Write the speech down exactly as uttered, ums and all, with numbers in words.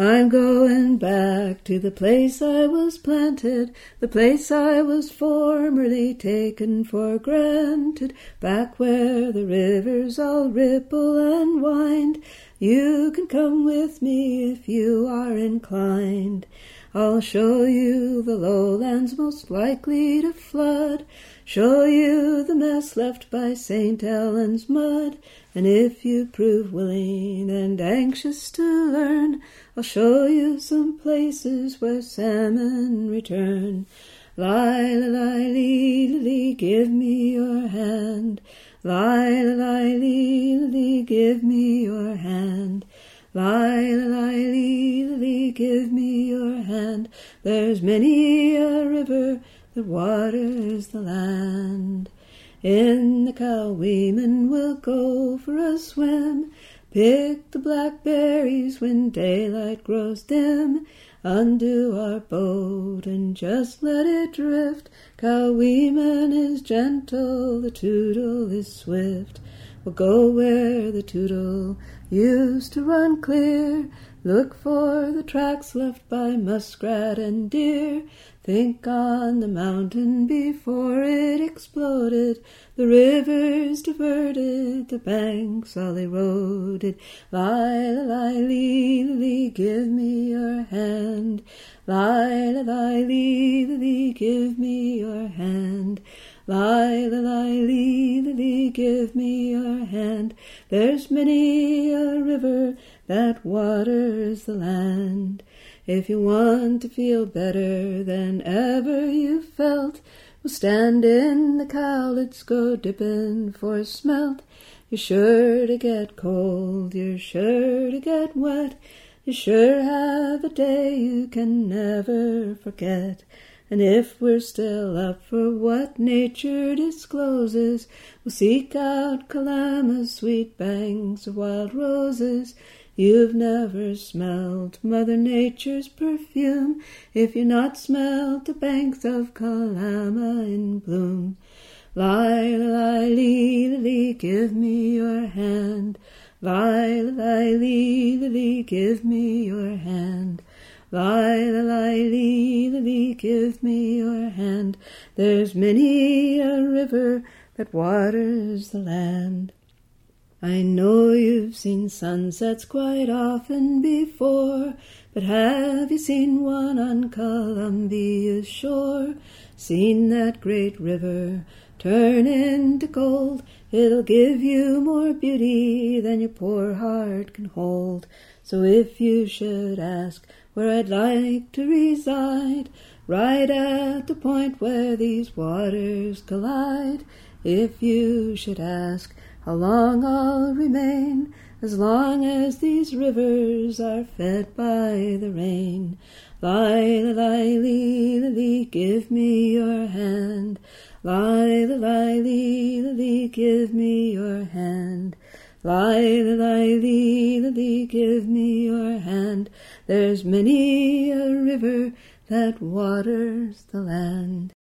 I'm going back to the place I was planted, the place I was formerly taken for granted, back where the rivers all ripple and wind. You can come with me if you are inclined. I'll show you the lowlands most likely to flood, show you the mess left by Saint Helens mud, and if you prove willing and anxious to learn, I'll show you some places where salmon return. Li-li-li-li-li, give me your hand. Li-li-li-li-li, give me your hand. Li-li-li-li-li, give me your hand. There's many a river that waters the land. In the Cowweeman we'll go for a swim, pick the blackberries when daylight grows dim, undo our boat and just let it drift. Cowweeman is gentle, the Toutle is swift. We'll go where the Toutle used to run clear, look for the tracks left by muskrat and deer. Think on the mountain before it exploded, the rivers diverted, the banks all eroded. Li-li-li-li, give me your hand. Li-li-li-li, give me your hand. Li-li-li-li, give me your hand. There's many a river that waters the land. If you want to feel better than ever you felt, we'll stand in the cowlets, go dipping for smelt. You're sure to get cold, you're sure to get wet, you sure have a day you can never forget. And if we're still up for what nature discloses, we'll seek out Kalama's sweet banks of wild roses. You've never smelt Mother Nature's perfume if you've not smelt the banks of Kalama in bloom. Li-li-li-li, give me your hand. Li-li-li-li, give me your hand. Li-li-li-li, give me your hand. There's many a river that waters the land. I know you've seen sunsets quite often before, but have you seen one on Columbia's shore? Seen that great river turn into gold? It'll give you more beauty than your poor heart can hold. So if you should ask where I'd like to reside, right at the point where these waters collide. If you should ask how long I'll remain, as long as these rivers are fed by the rain. Li-li-li-li, give me your hand. Li-li-li-li, give me your hand. Li-li-li-li, give me your hand. There's many a river that waters the land.